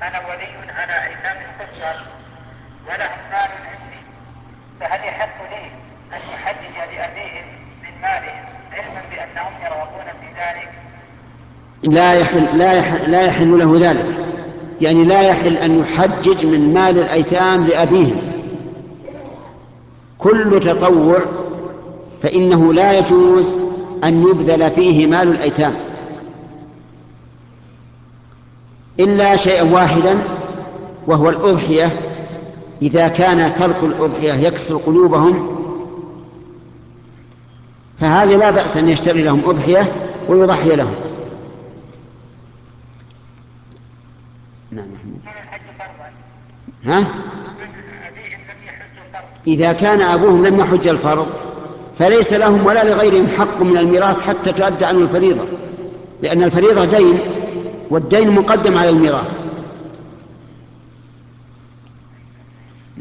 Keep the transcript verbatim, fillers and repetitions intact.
أنا ولي على أيتام كثر ولهم مال عندي، فهل يحق لي أن أحجج لأبيهم من مالهم علما بأنهم يرغبون في ذلك؟ لا يحل, لا يحل, لا يحل له ذلك، يعني لا يحل أن يحجج من مال الأيتام لأبيهم. كل تطوع فإنه لا يجوز أن يبذل فيه مال الأيتام إلا شيئا واحدا، وهو الأضحية. إذا كان ترك الأضحية يكسر قلوبهم فهذا لا بأس أن يشتري لهم أضحية ويضحي لهم. نعم. ها؟ إذا كان أبوهم لم يحج الفرض فليس لهم ولا لغيرهم حق من الميراث حتى تؤدى عنه الفريضة، لأن الفريضة دين، والدين مقدم على الميراث.